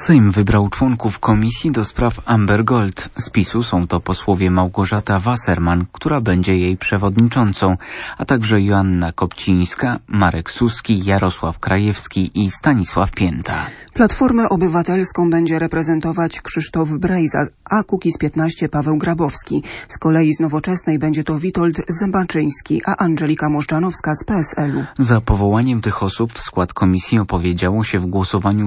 Sejm wybrał członków Komisji do spraw Amber Gold. Z PiS-u są to posłowie Małgorzata Wasserman, która będzie jej przewodniczącą, a także Joanna Kopcińska, Marek Suski, Jarosław Krajewski i Stanisław Pięta. Platformę Obywatelską będzie reprezentować Krzysztof Brejza, a Kukiz15 Paweł Grabowski. Z kolei z Nowoczesnej będzie to Witold Zembaczyński, a Andżelika Możdżanowska z PSL-u. Za powołaniem tych osób w skład komisji opowiedziało się w głosowaniu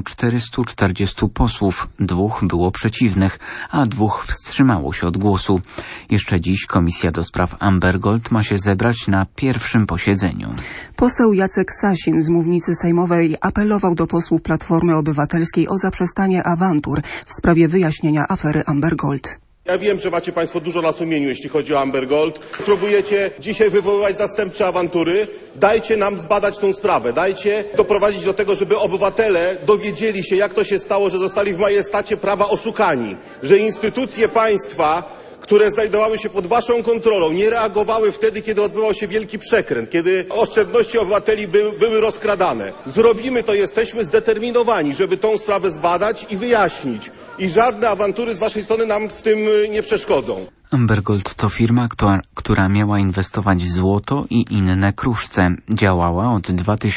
440 posłów. 2 było przeciwnych, a 2 wstrzymało się od głosu. Jeszcze dziś Komisja do spraw Amber Gold ma się zebrać na pierwszym posiedzeniu. Poseł Jacek Sasin z mównicy sejmowej apelował do posłów Platformy Obywatelskiej o zaprzestanie awantur w sprawie wyjaśnienia afery Amber Gold. Ja wiem, że macie Państwo dużo na sumieniu, jeśli chodzi o Amber Gold. Próbujecie dzisiaj wywoływać zastępcze awantury. Dajcie nam zbadać tę sprawę. Dajcie doprowadzić do tego, żeby obywatele dowiedzieli się, jak to się stało, że zostali w majestacie prawa oszukani. Że instytucje państwa, które znajdowały się pod waszą kontrolą, nie reagowały wtedy, kiedy odbywał się wielki przekręt, kiedy oszczędności obywateli były rozkradane. Zrobimy to, jesteśmy zdeterminowani, żeby tą sprawę zbadać i wyjaśnić. I żadne awantury z waszej strony nam w tym nie przeszkodzą. Amber Gold to firma, która miała inwestować w złoto i inne kruszce. Działała od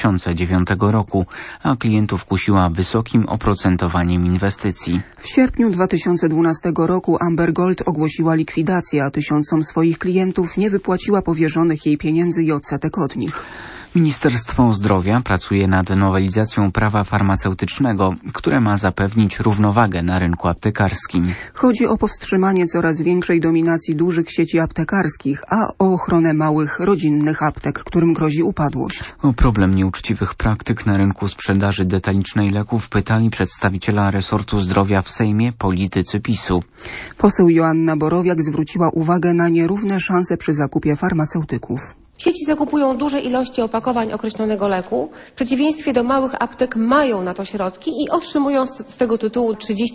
2009 roku, a klientów kusiła wysokim oprocentowaniem inwestycji. W sierpniu 2012 roku Amber Gold ogłosiła likwidację, a tysiącom swoich klientów nie wypłaciła powierzonych jej pieniędzy i odsetek od nich. Ministerstwo Zdrowia pracuje nad nowelizacją prawa farmaceutycznego, które ma zapewnić równowagę na rynku aptekarskim. Chodzi o powstrzymanie coraz większej dominacji dużych sieci aptekarskich, a o ochronę małych, rodzinnych aptek, którym grozi upadłość. O problem nieuczciwych praktyk na rynku sprzedaży detalicznej leków pytali przedstawiciela resortu zdrowia w Sejmie politycy PiS-u. Poseł Joanna Borowiak zwróciła uwagę na nierówne szanse przy zakupie farmaceutyków. Sieci zakupują duże ilości opakowań określonego leku. W przeciwieństwie do małych aptek mają na to środki i otrzymują z tego tytułu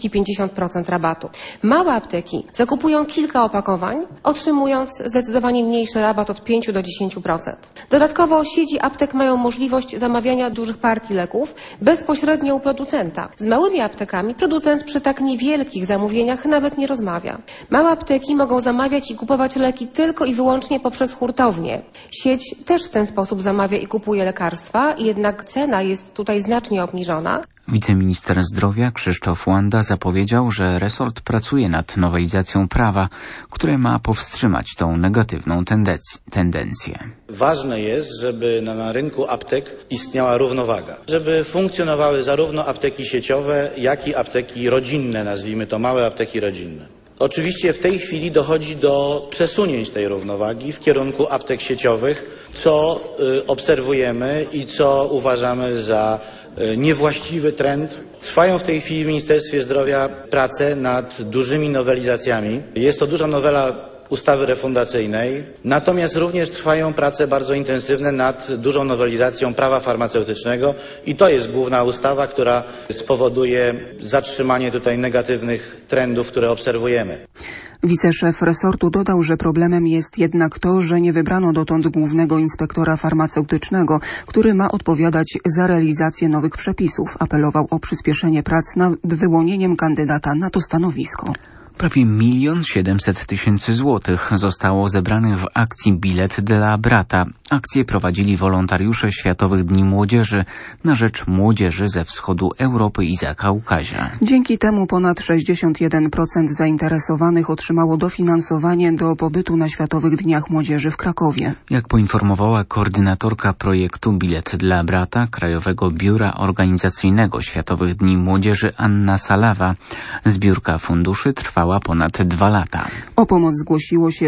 30-50% rabatu. Małe apteki zakupują kilka opakowań, otrzymując zdecydowanie mniejszy rabat od 5 do 10%. Dodatkowo sieci aptek mają możliwość zamawiania dużych partii leków bezpośrednio u producenta. Z małymi aptekami producent przy tak niewielkich zamówieniach nawet nie rozmawia. Małe apteki mogą zamawiać i kupować leki tylko i wyłącznie poprzez hurtownie. Sieć też w ten sposób zamawia i kupuje lekarstwa, jednak cena jest tutaj znacznie obniżona. Wiceminister zdrowia Krzysztof Łanda zapowiedział, że resort pracuje nad nowelizacją prawa, które ma powstrzymać tą negatywną tendencję. Ważne jest, żeby na rynku aptek istniała równowaga, żeby funkcjonowały zarówno apteki sieciowe, jak i apteki rodzinne, nazwijmy to małe apteki rodzinne. Oczywiście w tej chwili dochodzi do przesunięć tej równowagi w kierunku aptek sieciowych, co obserwujemy i co uważamy za niewłaściwy trend. Trwają w tej chwili w Ministerstwie Zdrowia prace nad dużymi nowelizacjami. Jest to duża nowela ustawy refundacyjnej, natomiast również trwają prace bardzo intensywne nad dużą nowelizacją prawa farmaceutycznego i to jest główna ustawa, która spowoduje zatrzymanie tutaj negatywnych trendów, które obserwujemy. Wiceszef resortu dodał, że problemem jest jednak to, że nie wybrano dotąd głównego inspektora farmaceutycznego, który ma odpowiadać za realizację nowych przepisów. Apelował o przyspieszenie prac nad wyłonieniem kandydata na to stanowisko. Prawie 1 700 000 złotych zostało zebranych w akcji Bilet dla brata. Akcję prowadzili wolontariusze Światowych Dni Młodzieży na rzecz młodzieży ze wschodu Europy i Zakaukazia. Dzięki temu ponad 61% zainteresowanych otrzymało dofinansowanie do pobytu na Światowych Dniach Młodzieży w Krakowie. Jak poinformowała koordynatorka projektu Bilet dla brata Krajowego Biura Organizacyjnego Światowych Dni Młodzieży Anna Salawa, zbiórka funduszy trwała ponad 2 lata. O pomoc zgłosiło się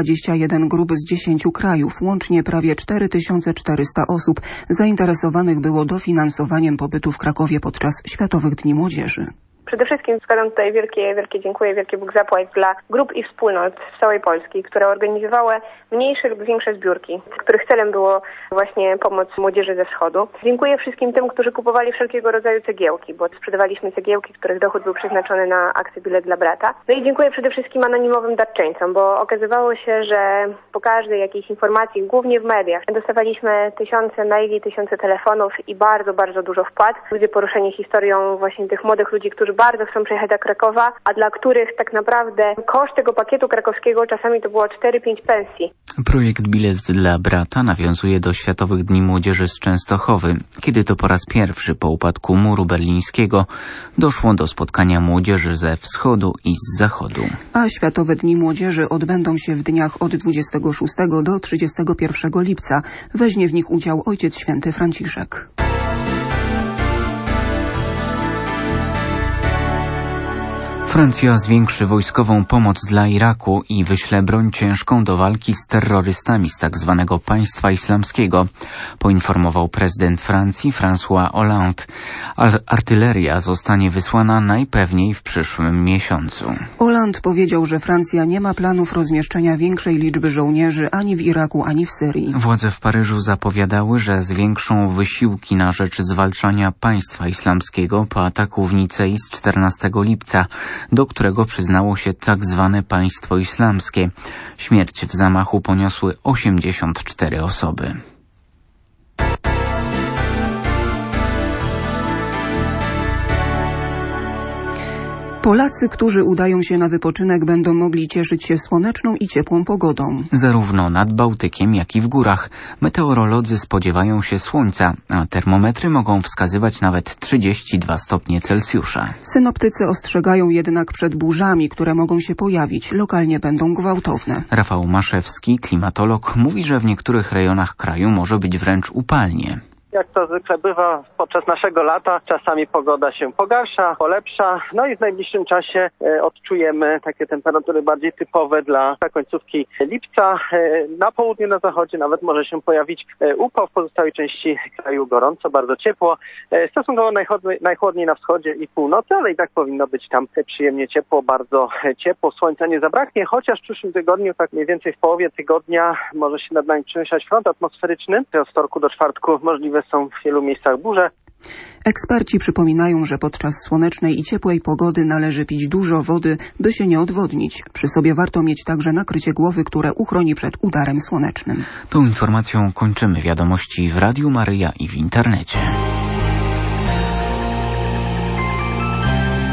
121 grup z 10 krajów. Łącznie prawie 4400 osób zainteresowanych było dofinansowaniem pobytu w Krakowie podczas Światowych Dni Młodzieży. Przede wszystkim składam tutaj wielkie dziękuję, wielkie Bóg zapłać dla grup i wspólnot z całej Polski, które organizowały mniejsze lub większe zbiórki, których celem było właśnie pomoc młodzieży ze wschodu. Dziękuję wszystkim tym, którzy kupowali wszelkiego rodzaju cegiełki, bo sprzedawaliśmy cegiełki, których dochód był przeznaczony na akcję Bilet dla brata. No i dziękuję przede wszystkim anonimowym darczyńcom, bo okazywało się, że po każdej jakiejś informacji, głównie w mediach, dostawaliśmy tysiące maili, tysiące telefonów i bardzo, bardzo dużo wpłat. Ludzie poruszeni historią właśnie tych młodych ludzi, którzy bardzo chcą przyjechać do Krakowa, a dla których tak naprawdę koszt tego pakietu krakowskiego czasami to było 4-5 pensji. Projekt Bilet dla brata nawiązuje do Światowych Dni Młodzieży z Częstochowy, kiedy to po raz pierwszy po upadku muru berlińskiego doszło do spotkania młodzieży ze wschodu i z zachodu. A Światowe Dni Młodzieży odbędą się w dniach od 26 do 31 lipca. Weźmie w nich udział Ojciec Święty Franciszek. Francja zwiększy wojskową pomoc dla Iraku i wyśle broń ciężką do walki z terrorystami z tzw. Państwa Islamskiego, poinformował prezydent Francji François Hollande. Artyleria zostanie wysłana najpewniej w przyszłym miesiącu. Hollande powiedział, że Francja nie ma planów rozmieszczenia większej liczby żołnierzy ani w Iraku, ani w Syrii. Władze w Paryżu zapowiadały, że zwiększą wysiłki na rzecz zwalczania Państwa Islamskiego po ataku w Nicei z 14 lipca, do którego przyznało się tak zwane Państwo Islamskie. Śmierć w zamachu poniosły 84 osoby. Polacy, którzy udają się na wypoczynek, będą mogli cieszyć się słoneczną i ciepłą pogodą. Zarówno nad Bałtykiem, jak i w górach meteorolodzy spodziewają się słońca, a termometry mogą wskazywać nawet 32 stopnie Celsjusza. Synoptycy ostrzegają jednak przed burzami, które mogą się pojawić. Lokalnie będą gwałtowne. Rafał Maszewski, klimatolog, mówi, że w niektórych rejonach kraju może być wręcz upalnie. Jak to zwykle bywa podczas naszego lata, czasami pogoda się pogarsza, polepsza, no i w najbliższym czasie odczujemy takie temperatury bardziej typowe dla końcówki lipca. Na południu, na zachodzie nawet może się pojawić upał, w pozostałej części kraju gorąco, bardzo ciepło. Stosunkowo najchłodniej na wschodzie i północy, ale i tak powinno być tam przyjemnie ciepło, bardzo ciepło. Słońca nie zabraknie, chociaż w przyszłym tygodniu, tak mniej więcej w połowie tygodnia, może się nad nami przemieszczać front atmosferyczny. Od wtorku do czwartku możliwe są w wielu miejscach burze. Eksperci przypominają, że podczas słonecznej i ciepłej pogody należy pić dużo wody, by się nie odwodnić. Przy sobie warto mieć także nakrycie głowy, które uchroni przed udarem słonecznym. Tą informacją kończymy wiadomości w Radiu Maryja i w internecie.